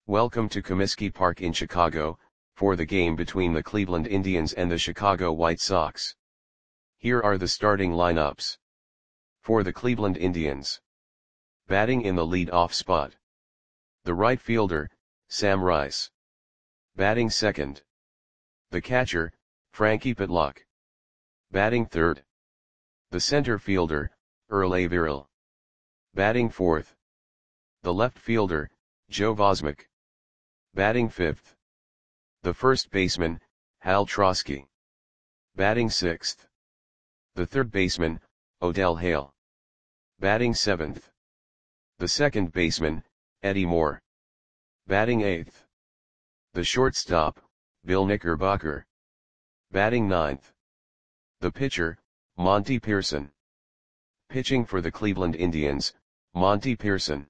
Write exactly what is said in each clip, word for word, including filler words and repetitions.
Welcome to Comiskey Park in Chicago, for the game between the Cleveland Indians and the Chicago White Sox. Here are the starting lineups. For the Cleveland Indians. Batting in the lead-off spot. The right fielder, Sam Rice. Batting second. The catcher, Frankie Pitlock. Batting third. The center fielder, Earl Averill. Batting fourth. The left fielder, Joe Vosmek. Batting fifth. The first baseman, Hal Trosky. Batting sixth. The third baseman, Odell Hale. Batting seventh. The second baseman, Eddie Moore. Batting eighth. The shortstop, Bill Knickerbocker. Batting ninth. The pitcher, Monty Pearson. Pitching for the Cleveland Indians, Monty Pearson.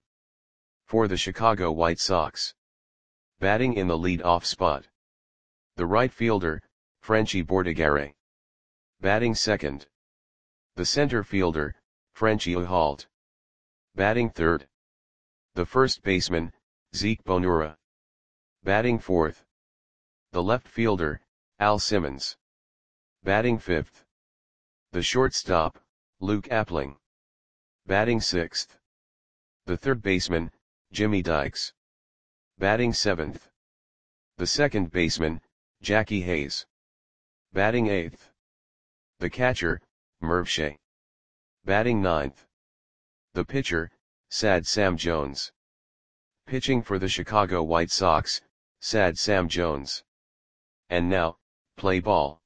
For the Chicago White Sox. Batting in the lead-off spot. The right fielder, Frenchy Bordigare. Batting second. The center fielder, Frenchy Uhalt. Batting third. The first baseman, Zeke Bonura. Batting fourth. The left fielder, Al Simmons. Batting fifth. The shortstop, Luke Appling. Batting sixth. The third baseman, Jimmy Dykes. Batting seventh. The second baseman, Jackie Hayes. Batting eighth. The catcher, Merv Shea. Batting ninth. The pitcher, Sad Sam Jones. Pitching for the Chicago White Sox, Sad Sam Jones. And now, play ball.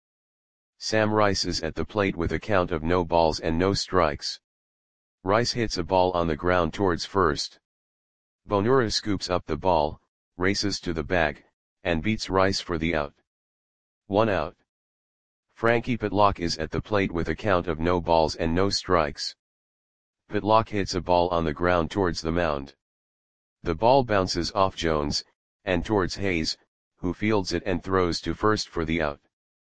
Sam Rice is at the plate with a count of no balls and no strikes. Rice hits a ball on the ground towards first. Bonura scoops up the ball, races to the bag, and beats Rice for the out. One out. Frankie Pitlock is at the plate with a count of no balls and no strikes. Pitlock hits a ball on the ground towards the mound. The ball bounces off Jones, and towards Hayes, who fields it and throws to first for the out.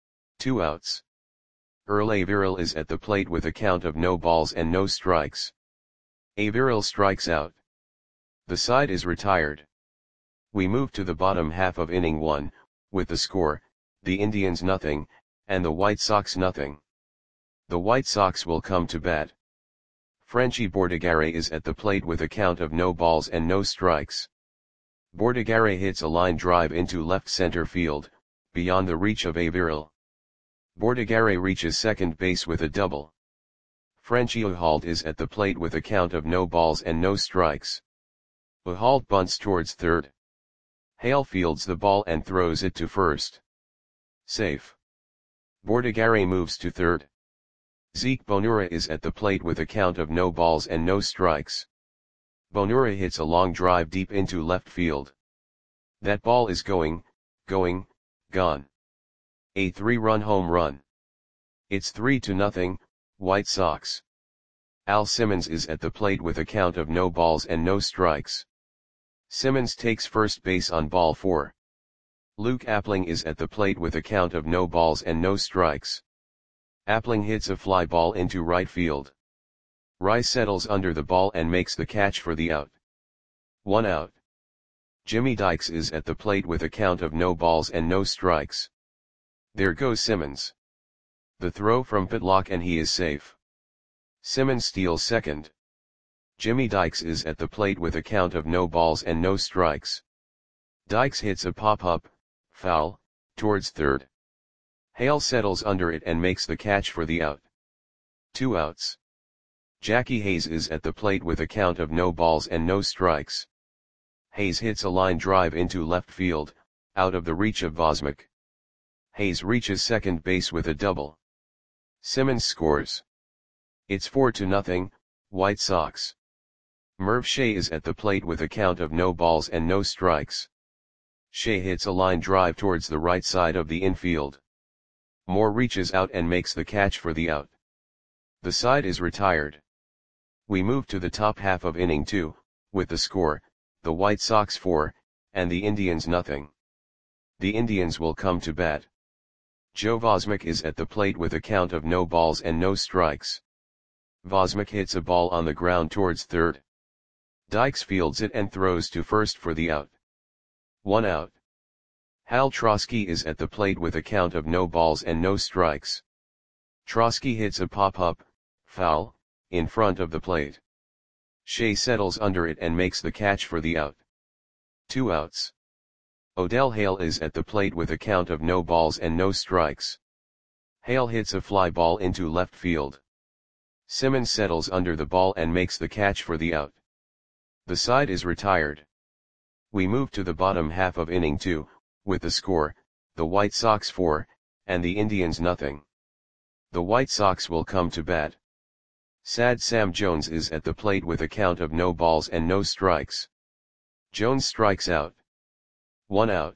Two outs. Earl Averill is at the plate with a count of no balls and no strikes. Averill strikes out. The side is retired. We move to the bottom half of inning one, with the score, the Indians nothing, and the White Sox nothing. The White Sox will come to bat. Frenchy Bordigare is at the plate with a count of no balls and no strikes. Bordigare hits a line drive into left center field, beyond the reach of Averill. Bordigare reaches second base with a double. Frenchy Uhalt is at the plate with a count of no balls and no strikes. Uhalt bunts towards third. Hale fields the ball and throws it to first. Safe. Bordigare moves to third. Zeke Bonura is at the plate with a count of no balls and no strikes. Bonura hits a long drive deep into left field. That ball is going, going, gone. A three-run home run. It's three to nothing, White Sox. Al Simmons is at the plate with a count of no balls and no strikes. Simmons takes first base on ball four. Luke Appling is at the plate with a count of no balls and no strikes. Appling hits a fly ball into right field. Rice settles under the ball and makes the catch for the out. One out. Jimmy Dykes is at the plate with a count of no balls and no strikes. There goes Simmons. The throw from Pitlock and he is safe. Simmons steals second. Jimmy Dykes is at the plate with a count of no balls and no strikes. Dykes hits a pop-up, foul, towards third. Hale settles under it and makes the catch for the out. Two outs. Jackie Hayes is at the plate with a count of no balls and no strikes. Hayes hits a line drive into left field, out of the reach of Vosmek. Hayes reaches second base with a double. Simmons scores. It's four to nothing, White Sox. Merv Shea is at the plate with a count of no balls and no strikes. Shea hits a line drive towards the right side of the infield. Moore reaches out and makes the catch for the out. The side is retired. We move to the top half of inning two, with the score, the White Sox four, and the Indians nothing. The Indians will come to bat. Joe Vosmek is at the plate with a count of no balls and no strikes. Vosmek hits a ball on the ground towards third. Dykes fields it and throws to first for the out. one out. Hal Trotsky is at the plate with a count of no balls and no strikes. Trotsky hits a pop-up, foul, in front of the plate. Shea settles under it and makes the catch for the out. Two outs. Odell Hale is at the plate with a count of no balls and no strikes. Hale hits a fly ball into left field. Simmons settles under the ball and makes the catch for the out. The side is retired. We move to the bottom half of inning two, with the score, the White Sox four, and the Indians nothing. The White Sox will come to bat. Sad Sam Jones is at the plate with a count of no balls and no strikes. Jones strikes out. One out.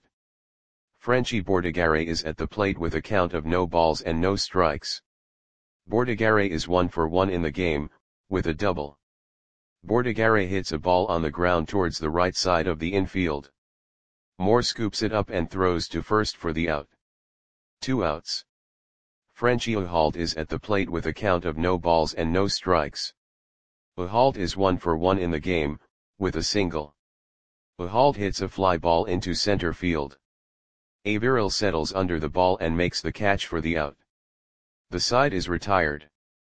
Frenchy Bordigare is at the plate with a count of no balls and no strikes. Bordigare is one for one in the game, with a double. Bordigare hits a ball on the ground towards the right side of the infield. Moore scoops it up and throws to first for the out. Two outs. Frenchy Uhalt is at the plate with a count of no balls and no strikes. Uhalt is one for one in the game, with a single. Uhalt hits a fly ball into center field. Averill settles under the ball and makes the catch for the out. The side is retired.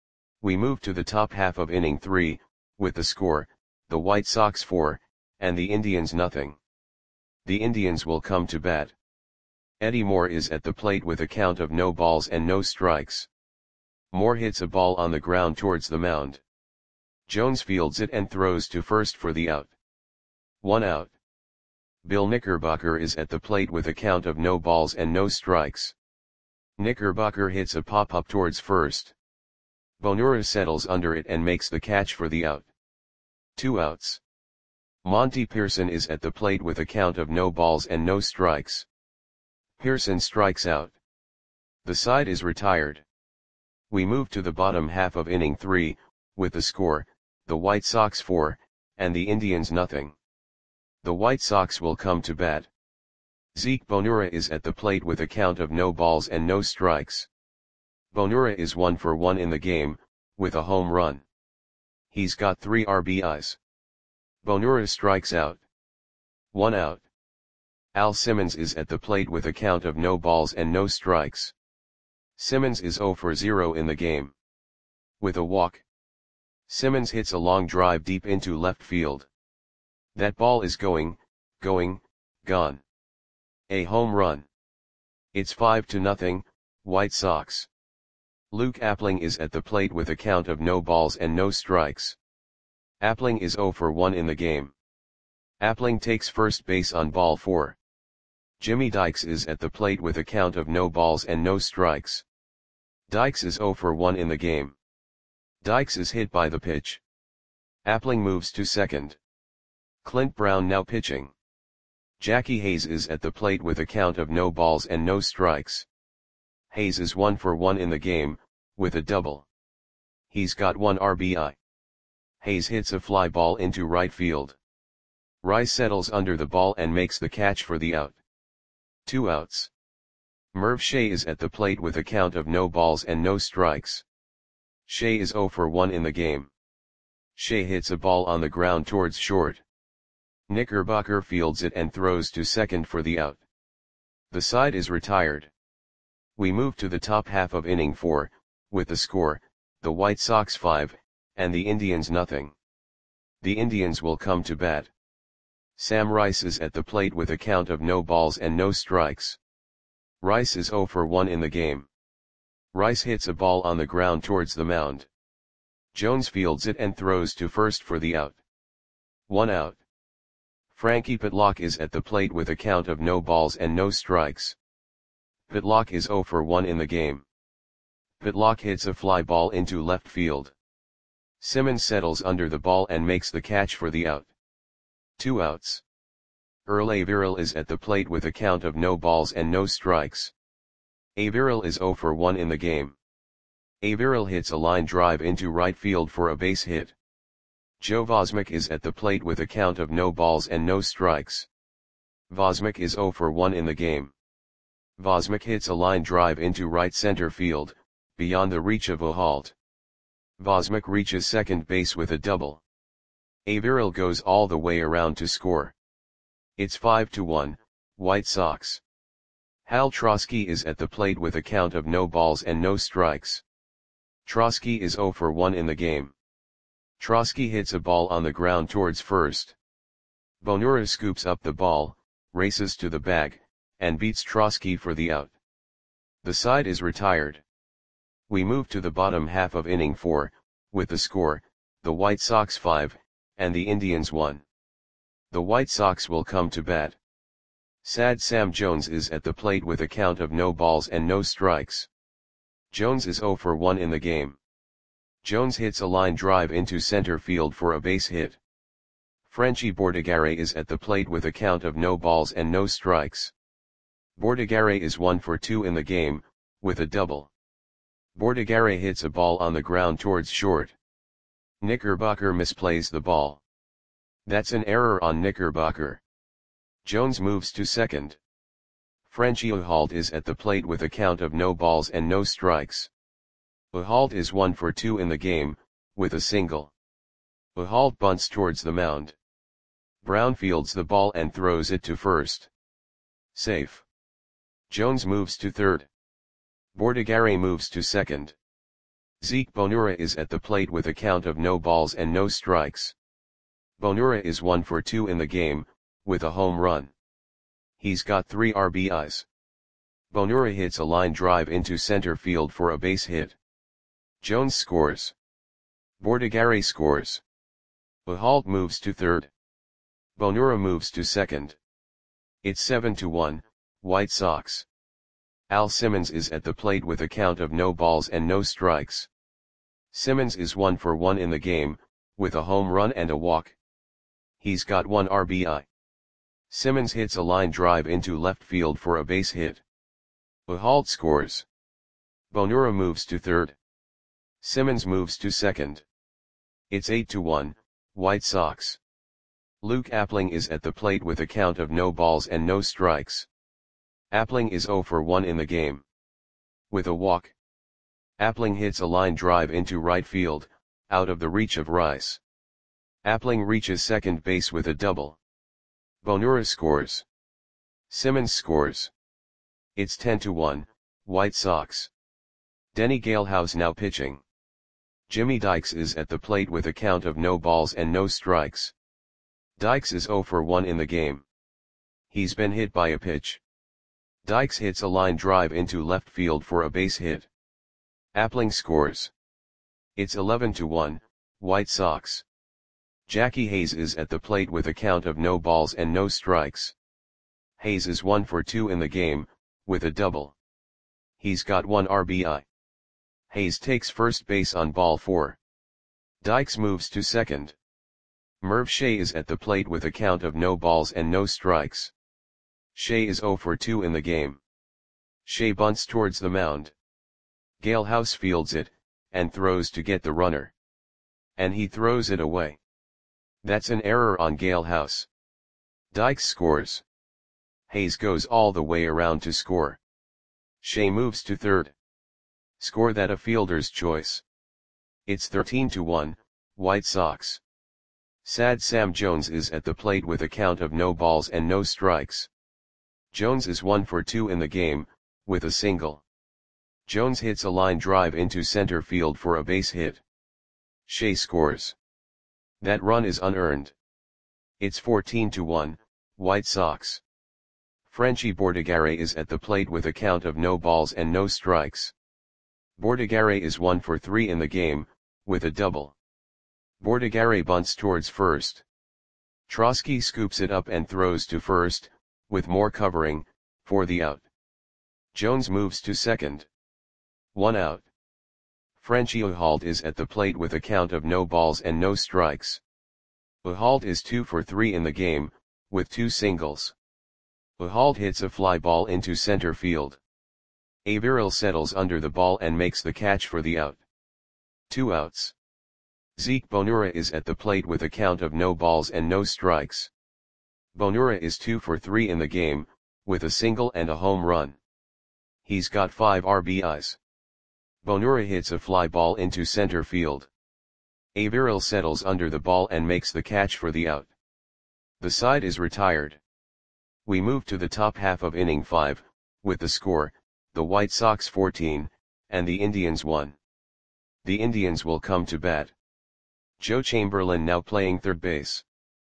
We move to the top half of inning three, with the score, the White Sox four, and the Indians nothing. The Indians will come to bat. Eddie Moore is at the plate with a count of no balls and no strikes. Moore hits a ball on the ground towards the mound. Jones fields it and throws to first for the out. One out. Bill Knickerbocker is at the plate with a count of no balls and no strikes. Knickerbocker hits a pop-up towards first. Bonura settles under it and makes the catch for the out. Two outs. Monty Pearson is at the plate with a count of no balls and no strikes. Pearson strikes out. The side is retired. We move to the bottom half of inning three, with the score, the White Sox four, and the Indians nothing. The White Sox will come to bat. Zeke Bonura is at the plate with a count of no balls and no strikes. Bonura is one for one in the game, with a home run. He's got three R B Is. Bonura strikes out. One out. Al Simmons is at the plate with a count of no balls and no strikes. Simmons is zero for zero in the game. With a walk. Simmons hits a long drive deep into left field. That ball is going, going, gone. A home run. It's five to nothing, White Sox. Luke Appling is at the plate with a count of no balls and no strikes. Appling is zero for one in the game. Appling takes first base on ball four. Jimmy Dykes is at the plate with a count of no balls and no strikes. Dykes is zero for one in the game. Dykes is hit by the pitch. Appling moves to second. Clint Brown now pitching. Jackie Hayes is at the plate with a count of no balls and no strikes. Hayes is one for one in the game, with a double. He's got one R B I. Hayes hits a fly ball into right field. Rice settles under the ball and makes the catch for the out. Two outs. Merv Shea is at the plate with a count of no balls and no strikes. Shea is zero for one in the game. Shea hits a ball on the ground towards short. Knickerbocker fields it and throws to second for the out. The side is retired. We move to the top half of inning four, with the score, the White Sox five, and the Indians nothing. The Indians will come to bat. Sam Rice is at the plate with a count of no balls and no strikes. Rice is zero for one in the game. Rice hits a ball on the ground towards the mound. Jones fields it and throws to first for the out. One out. Frankie Pitlock is at the plate with a count of no balls and no strikes. Pitlock is zero for one in the game. Pitlock hits a fly ball into left field. Simmons settles under the ball and makes the catch for the out. Two outs. Earl Averill is at the plate with a count of no balls and no strikes. Averill is zero for one in the game. Averill hits a line drive into right field for a base hit. Joe Vosmick is at the plate with a count of no balls and no strikes. Vosmick is zero for one in the game. Vosmick hits a line drive into right center field, beyond the reach of Uhalt. Vosmick reaches second base with a double. Averill goes all the way around to score. It's five to one, White Sox. Hal Trosky is at the plate with a count of no balls and no strikes. Trosky is zero for one in the game. Trosky hits a ball on the ground towards first. Bonura scoops up the ball, races to the bag, and beats Trosky for the out. The side is retired. We move to the bottom half of inning four, with the score, the White Sox five, and the Indians one. The White Sox will come to bat. Sad Sam Jones is at the plate with a count of no balls and no strikes. Jones is zero for one in the game. Jones hits a line drive into center field for a base hit. Frenchy Bordigare is at the plate with a count of no balls and no strikes. Bordigare is one for two in the game, with a double. Bordigare hits a ball on the ground towards short. Knickerbocker misplays the ball. That's an error on Knickerbocker. Jones moves to second. Frenchy Uhalt is at the plate with a count of no balls and no strikes. Uhalt is one for two in the game, with a single. Uhalt bunts towards the mound. Brown fields the ball and throws it to first. Safe. Jones moves to third. Bordigare moves to second. Zeke Bonura is at the plate with a count of no balls and no strikes. Bonura is one for two in the game, with a home run. He's got three R B Is. Bonura hits a line drive into center field for a base hit. Jones scores. Bordigare scores. Uhalt moves to third. Bonura moves to second. It's seven to one, White Sox. Al Simmons is at the plate with a count of no balls and no strikes. Simmons is one for one in the game, with a home run and a walk. He's got one R B I. Simmons hits a line drive into left field for a base hit. Uhalt scores. Bonura moves to third. Simmons moves to second. It's eight to one, White Sox. Luke Appling is at the plate with a count of no balls and no strikes. Appling is zero for one in the game. With a walk. Appling hits a line drive into right field, out of the reach of Rice. Appling reaches second base with a double. Bonura scores. Simmons scores. It's ten to one, White Sox. Denny Galehouse now pitching. Jimmy Dykes is at the plate with a count of no balls and no strikes. Dykes is zero for one in the game. He's been hit by a pitch. Dykes hits a line drive into left field for a base hit. Appling scores. It's eleven to one, White Sox. Jackie Hayes is at the plate with a count of no balls and no strikes. Hayes is one for two in the game, with a double. He's got one R B I. Hayes takes first base on ball four. Dykes moves to second. Merv Shea is at the plate with a count of no balls and no strikes. Shea is zero for two in the game. Shea bunts towards the mound. Galehouse fields it, and throws to get the runner. And he throws it away. That's an error on Galehouse. Dykes scores. Hayes goes all the way around to score. Shea moves to third. Score that a fielder's choice. It's thirteen to one, White Sox. Sad Sam Jones is at the plate with a count of no balls and no strikes. Jones is one for two in the game, with a single. Jones hits a line drive into center field for a base hit. Shea scores. That run is unearned. It's fourteen to one, White Sox. Frenchy Bordigare is at the plate with a count of no balls and no strikes. Bordigare is one for three in the game, with a double. Bordigare bunts towards first. Trosky scoops it up and throws to first, with more covering, for the out. Jones moves to second. One out. Frenchy Uhalt is at the plate with a count of no balls and no strikes. Uhalt is two for three in the game, with two singles. Uhalt hits a fly ball into center field. Averill settles under the ball and makes the catch for the out. Two outs. Zeke Bonura is at the plate with a count of no balls and no strikes. Bonura is two for three in the game, with a single and a home run. He's got five R B Is. Bonura hits a fly ball into center field. Averill settles under the ball and makes the catch for the out. The side is retired. We move to the top half of inning five, with the score, the White Sox fourteen, and the Indians one. The Indians will come to bat. Joe Chamberlain now playing third base.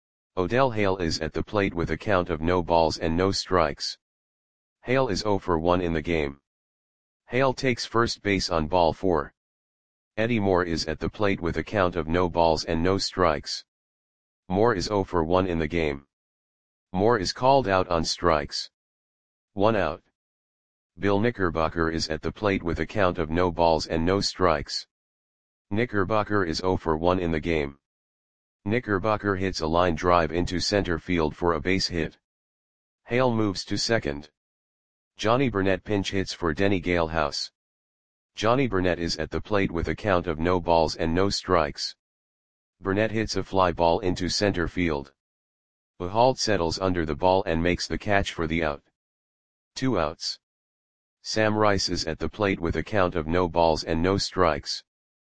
Odell Hale is at the plate with a count of no balls and no strikes. Hale is oh for one in the game. Hale takes first base on ball four. Eddie Moore is at the plate with a count of no balls and no strikes. Moore is oh for one in the game. Moore is called out on strikes. One out. Bill Knickerbocker is at the plate with a count of no balls and no strikes. Knickerbocker is oh for one in the game. Knickerbocker hits a line drive into center field for a base hit. Hale moves to second. Johnny Burnett pinch hits for Denny Galehouse. Johnny Burnett is at the plate with a count of no balls and no strikes. Burnett hits a fly ball into center field. Pujols settles under the ball and makes the catch for the out. Two outs. Sam Rice is at the plate with a count of no balls and no strikes.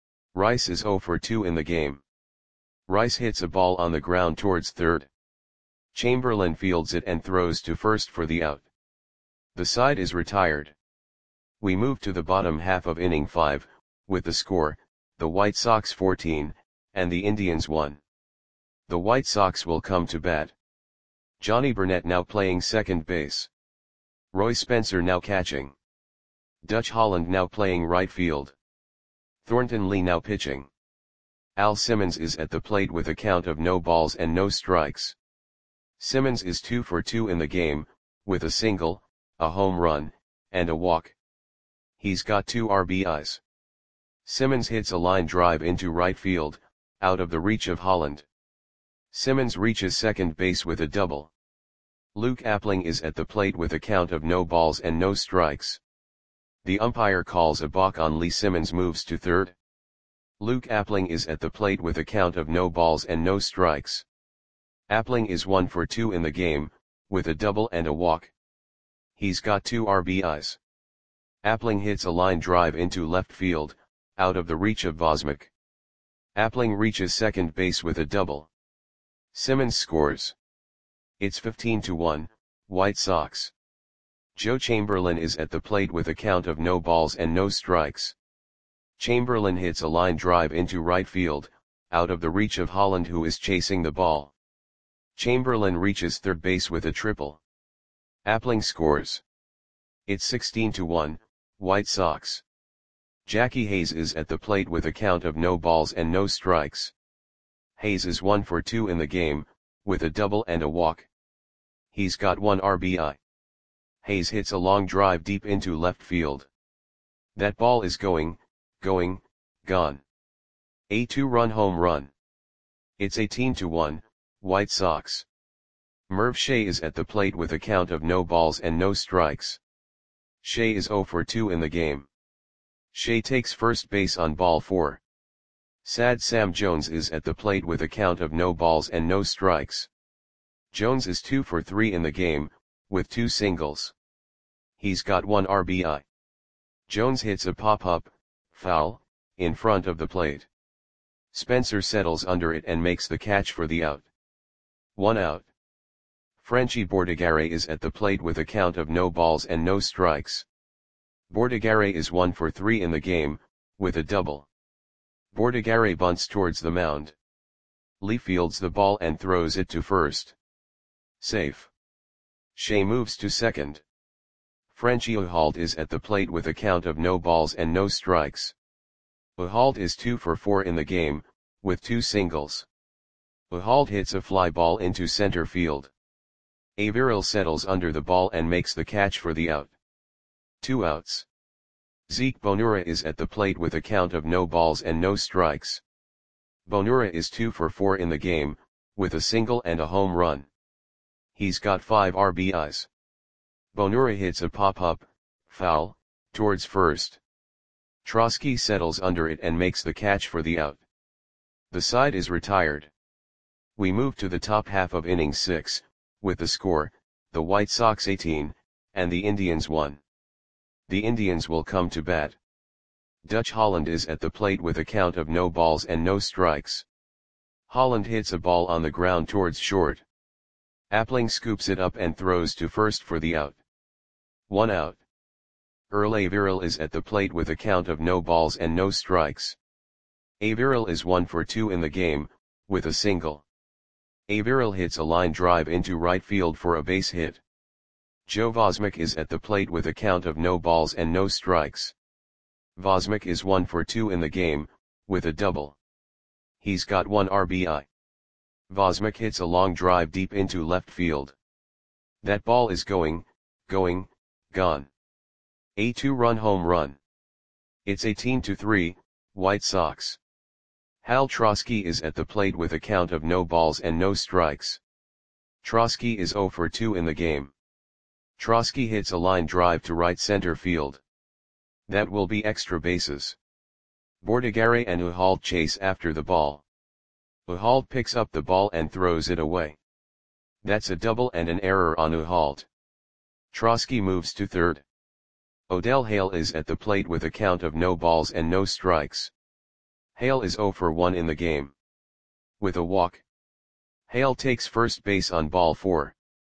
Rice is oh for two in the game. Rice hits a ball on the ground towards third. Chamberlain fields it and throws to first for the out. The side is retired. We move to the bottom half of inning five, with the score, the White Sox fourteen, and the Indians one. The White Sox will come to bat. Johnny Burnett now playing second base. Roy Spencer now catching. Dutch Holland now playing right field. Thornton Lee now pitching. Al Simmons is at the plate with a count of no balls and no strikes. Simmons is two for two in the game, with a single, a home run, and a walk. He's got two R B Is. Simmons hits a line drive into right field, out of the reach of Holland. Simmons reaches second base with a double. Luke Appling is at the plate with a count of no balls and no strikes. The umpire calls a balk on Lee. Simmons moves to third. Luke Appling is at the plate with a count of no balls and no strikes. Appling is one for two in the game, with a double and a walk. He's got two R B Is. Appling hits a line drive into left field, out of the reach of Vosmik. Appling reaches second base with a double. Simmons scores. It's fifteen to one, White Sox. Joe Chamberlain is at the plate with a count of no balls and no strikes. Chamberlain hits a line drive into right field, out of the reach of Holland, who is chasing the ball. Chamberlain reaches third base with a triple. Appling scores. It's sixteen to one, White Sox. Jackie Hayes is at the plate with a count of no balls and no strikes. Hayes is one for two in the game, with a double and a walk. He's got one R B I. Hayes hits a long drive deep into left field. That ball is going, going, gone. A two-run home run. It's eighteen to one, White Sox. Merv Shea is at the plate with a count of no balls and no strikes. Shea is oh for two in the game. Shea takes first base on ball four. Sad Sam Jones is at the plate with a count of no balls and no strikes. Jones is two for three in the game, with two singles. He's got one R B I. Jones hits a pop-up, foul, in front of the plate. Spencer settles under it and makes the catch for the out. One out. Frenchie Bordigare is at the plate with a count of no balls and no strikes. Bordigare is one for three in the game, with a double. Bordigare bunts towards the mound. Lee fields the ball and throws it to first. Safe. Shea moves to second. Frenchie Pujols is at the plate with a count of no balls and no strikes. Pujols is two for four in the game, with two singles. Pujols hits a fly ball into center field. Averill settles under the ball and makes the catch for the out. Two outs. Zeke Bonura is at the plate with a count of no balls and no strikes. Bonura is two for four in the game, with a single and a home run. He's got five R B Is. Bonura hits a pop-up, foul, towards first. Trotsky settles under it and makes the catch for the out. The side is retired. We move to the top half of inning six, with the score, the White Sox eighteen, and the Indians one. The Indians will come to bat. Dutch Holland is at the plate with a count of no balls and no strikes. Holland hits a ball on the ground towards short. Appling scoops it up and throws to first for the out. One out. Earl Averill is at the plate with a count of no balls and no strikes. Averill is one for two in the game, with a single. Averill hits a line drive into right field for a base hit. Joe Vosmek is at the plate with a count of no balls and no strikes. Vosmek is one for two in the game, with a double. He's got one R B I. Vosmek hits a long drive deep into left field. That ball is going, going, gone. A two-run home run. It's eighteen to three, White Sox. Hal Trosky is at the plate with a count of no balls and no strikes. Trosky is zero for two in the game. Trosky hits a line drive to right center field. That will be extra bases. Bordigare and Uhalt chase after the ball. Uhalt picks up the ball and throws it away. That's a double and an error on Uhalt. Trosky moves to third. Odell Hale is at the plate with a count of no balls and no strikes. Hale is zero for one in the game. With a walk. Hale takes first base on ball four.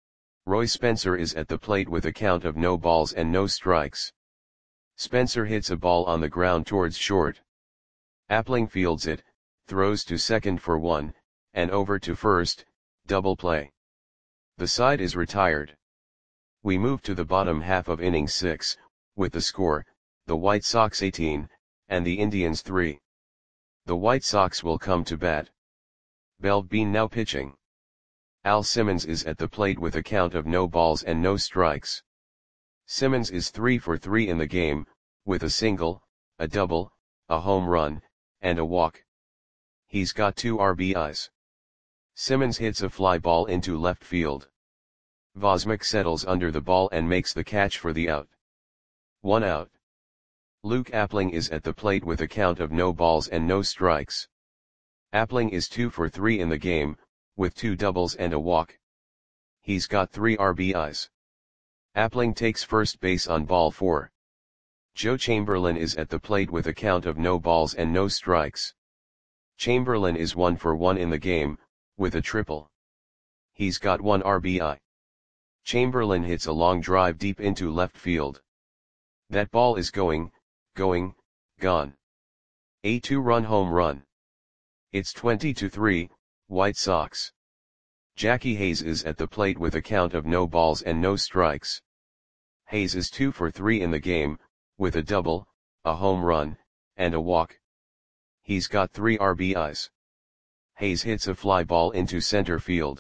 Roy Spencer is at the plate with a count of no balls and no strikes. Spencer hits a ball on the ground towards short. Appling fields it, throws to second for one, and over to first, double play. The side is retired. We move to the bottom half of inning six, with the score, the White Sox eighteen, and the Indians three. The White Sox will come to bat. Belle Bean now pitching. Al Simmons is at the plate with a count of no balls and no strikes. Simmons is three for three in the game, with a single, a double, a home run, and a walk. He's got two R B Is. Simmons hits a fly ball into left field. Vosmek settles under the ball and makes the catch for the out. One out. Luke Appling is at the plate with a count of no balls and no strikes. Appling is two for three in the game, with two doubles and a walk. He's got three R B Is. Appling takes first base on ball four. Joe Chamberlain is at the plate with a count of no balls and no strikes. Chamberlain is one for one in the game, with a triple. He's got one R B I. Chamberlain hits a long drive deep into left field. That ball is going, going, gone. A two-run home run. It's twenty to three, White Sox. Jackie Hayes is at the plate with a count of no balls and no strikes. Hayes is two for three in the game, with a double, a home run, and a walk. He's got three R B Is. Hayes hits a fly ball into center field.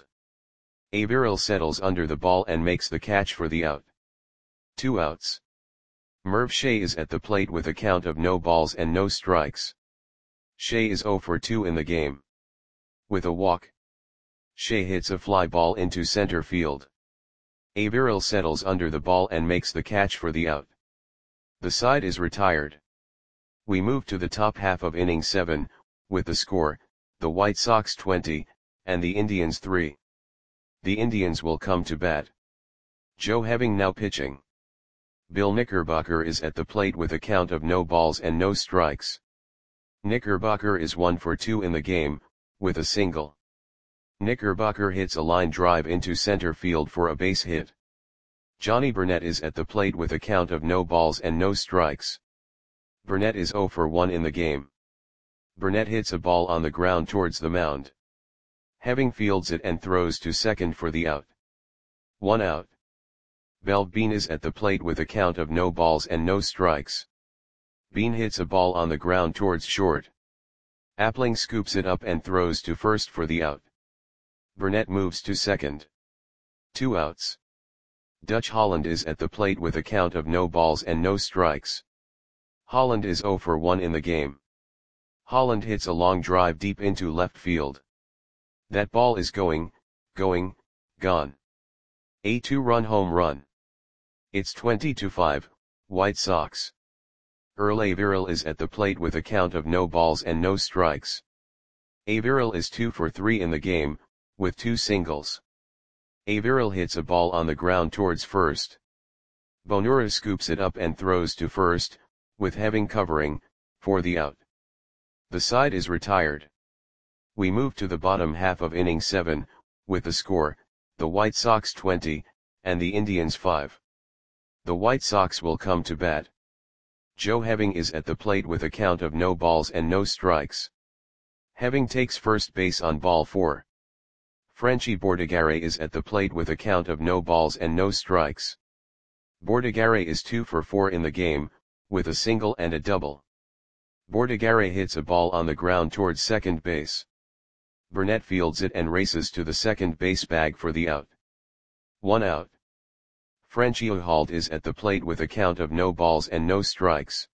Averill settles under the ball and makes the catch for the out. Two outs. Merv Shea is at the plate with a count of no balls and no strikes. Shea is zero for two in the game. With a walk. Shea hits a fly ball into center field. Averill settles under the ball and makes the catch for the out. The side is retired. We move to the top half of inning seven, with the score, the White Sox twenty, and the Indians three. The Indians will come to bat. Joe Heving now pitching. Bill Knickerbocker is at the plate with a count of no balls and no strikes. Knickerbocker is one for two in the game, with a single. Knickerbocker hits a line drive into center field for a base hit. Johnny Burnett is at the plate with a count of no balls and no strikes. Burnett is zero for one in the game. Burnett hits a ball on the ground towards the mound. Heving fields it and throws to second for the out. One out. Belle Bean is at the plate with a count of no balls and no strikes. Bean hits a ball on the ground towards short. Appling scoops it up and throws to first for the out. Burnett moves to second. Two outs. Dutch Holland is at the plate with a count of no balls and no strikes. Holland is zero for one in the game. Holland hits a long drive deep into left field. That ball is going, going, gone. A two-run home run. It's twenty to five, White Sox. Earl Averill is at the plate with a count of no balls and no strikes. Averill is two for three in the game, with two singles. Averill hits a ball on the ground towards first. Bonura scoops it up and throws to first, with Heving covering, for the out. The side is retired. We move to the bottom half of inning seven, with the score, the White Sox twenty, and the Indians five. The White Sox will come to bat. Joe Heving is at the plate with a count of no balls and no strikes. Heving takes first base on ball four. Frenchy Bordigare is at the plate with a count of no balls and no strikes. Bordigare is two for four in the game, with a single and a double. Bordigare hits a ball on the ground towards second base. Burnett fields it and races to the second base bag for the out. One out. Frenchy Uhald is at the plate with a count of no balls and no strikes.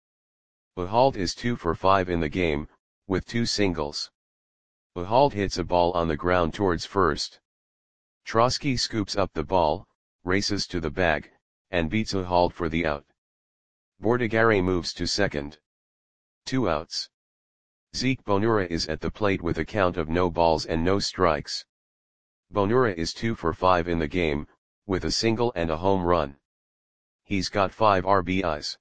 Uhald is two for five in the game, with two singles. Uhald hits a ball on the ground towards first. Trotsky scoops up the ball, races to the bag, and beats Uhald for the out. Bordigare moves to second. Two outs. Zeke Bonura is at the plate with a count of no balls and no strikes. Bonura is two for five in the game, with a single and a home run. He's got five R B Is.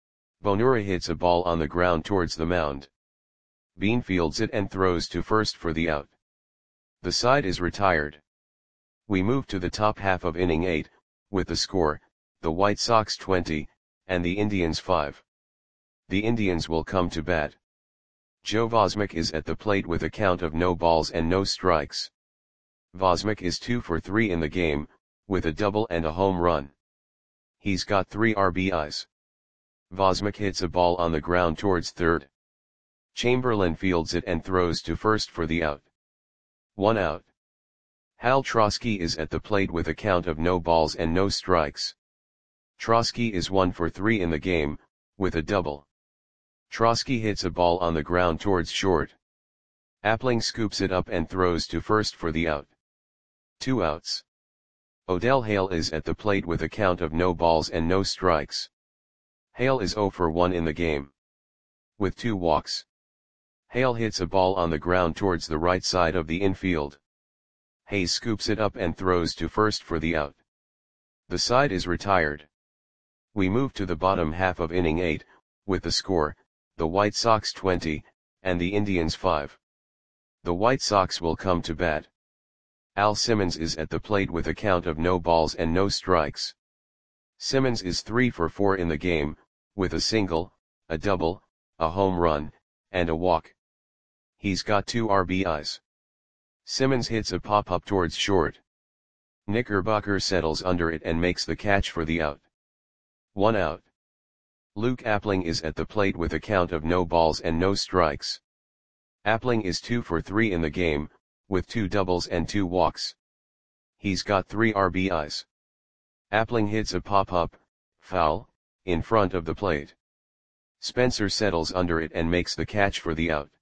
Bonura hits a ball on the ground towards the mound. Bean fields it and throws to first for the out. The side is retired. We move to the top half of inning eight, with the score, the White Sox twenty, and the Indians five. The Indians will come to bat. Joe Vosmek is at the plate with a count of no balls and no strikes. Vosmek is two for three in the game, with a double and a home run. He's got three R B Is. Vosmek hits a ball on the ground towards third. Chamberlain fields it and throws to first for the out. One out. Hal Trotsky is at the plate with a count of no balls and no strikes. Trotsky is one for three in the game, with a double. Trotsky hits a ball on the ground towards short. Appling scoops it up and throws to first for the out. Two outs. Odell Hale is at the plate with a count of no balls and no strikes. Hale is zero for one in the game, with two walks. Hale hits a ball on the ground towards the right side of the infield. Hayes scoops it up and throws to first for the out. The side is retired. We move to the bottom half of inning eight, with the score, the White Sox twenty, and the Indians five. The White Sox will come to bat. Al Simmons is at the plate with a count of no balls and no strikes. Simmons is three for four in the game, with a single, a double, a home run, and a walk. He's got two R B Is. Simmons hits a pop-up towards short. Knickerbocker settles under it and makes the catch for the out. One out. Luke Appling is at the plate with a count of no balls and no strikes. Appling is two for three in the game, with two doubles and two walks. He's got three R B Is. Appling hits a pop-up, foul, in front of the plate. Spencer settles under it and makes the catch for the out.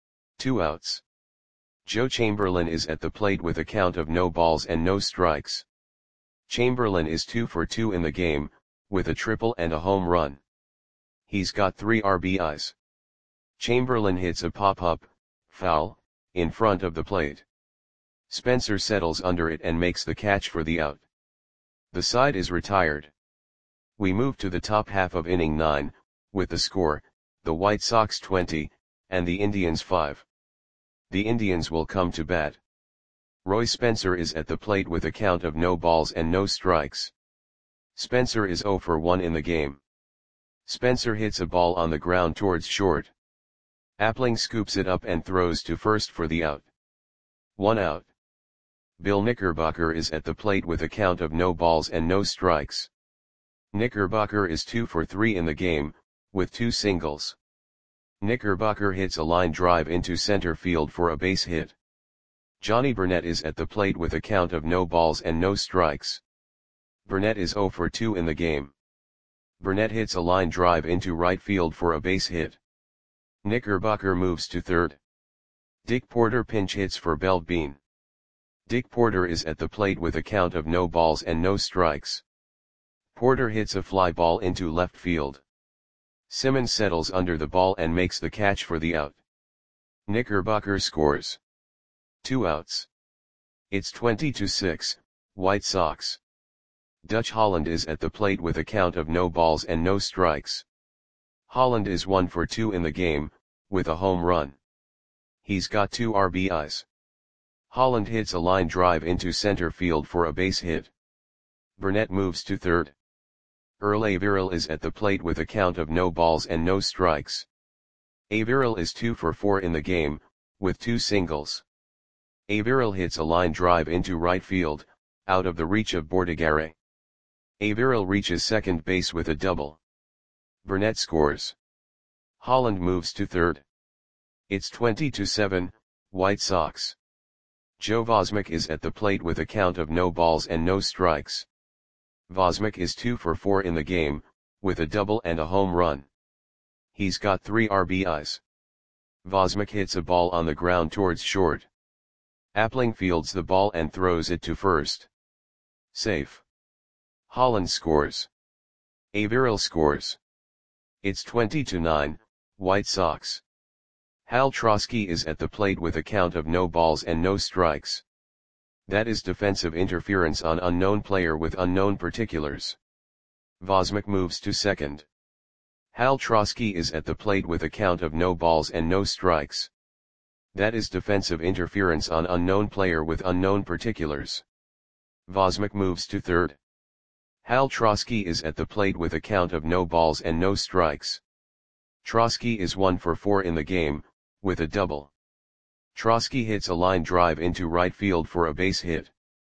Two outs. Joe Chamberlain is at the plate with a count of no balls and no strikes. Chamberlain is two for two in the game, with a triple and a home run. He's got three R B Is. Chamberlain hits a pop-up, foul, in front of the plate. Spencer settles under it and makes the catch for the out. The side is retired. We move to the top half of inning nine, with the score, the White Sox twenty, and the Indians five. The Indians will come to bat. Roy Spencer is at the plate with a count of no balls and no strikes. Spencer is zero for one in the game. Spencer hits a ball on the ground towards short. Appling scoops it up and throws to first for the out. One out. Bill Knickerbocker is at the plate with a count of no balls and no strikes. Knickerbocker is two for three in the game, with two singles. Knickerbocker hits a line drive into center field for a base hit. Johnny Burnett is at the plate with a count of no balls and no strikes. Burnett is zero for two in the game. Burnett hits a line drive into right field for a base hit. Knickerbocker moves to third. Dick Porter pinch hits for Bell Bean. Dick Porter is at the plate with a count of no balls and no strikes. Porter hits a fly ball into left field. Simmons settles under the ball and makes the catch for the out. Knickerbocker scores. Two outs. It's twenty to six, White Sox. Dutch Holland is at the plate with a count of no balls and no strikes. Holland is one for two in the game, with a home run. He's got two R B Is. Holland hits a line drive into center field for a base hit. Burnett moves to third. Earl Averill is at the plate with a count of no balls and no strikes. Averill is two for four in the game, with two singles. Averill hits a line drive into right field, out of the reach of Bordighera. Averill reaches second base with a double. Burnett scores. Holland moves to third. It's twenty to seven, White Sox. Joe Vosmek is at the plate with a count of no balls and no strikes. Vosmek is two for four in the game, with a double and a home run. He's got three R B Is. Vosmek hits a ball on the ground towards short. Appling fields the ball and throws it to first. Safe. Holland scores. Averill scores. It's twenty to nine, White Sox. Hal Trosky is at the plate with a count of no balls and no strikes. That is defensive interference on unknown player with unknown particulars. Vosmek moves to second. Hal Trosky is at the plate with a count of no balls and no strikes. That is defensive interference on unknown player with unknown particulars. Vosmek moves to third. Hal Trosky is at the plate with a count of no balls and no strikes. Trosky is one for four in the game, with a double. Trosky hits a line drive into right field for a base hit.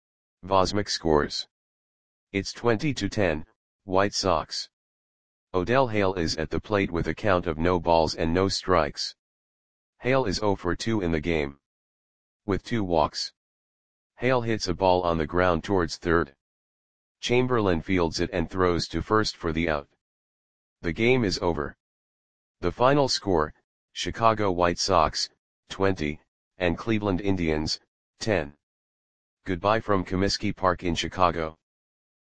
Vosmek scores. It's twenty to ten, White Sox. Odell Hale is at the plate with a count of no balls and no strikes. Hale is zero for two in the game, with two walks. Hale hits a ball on the ground towards third. Chamberlain fields it and throws to first for the out. The game is over. The final score, Chicago White Sox, twenty, and Cleveland Indians, ten. Goodbye from Comiskey Park in Chicago.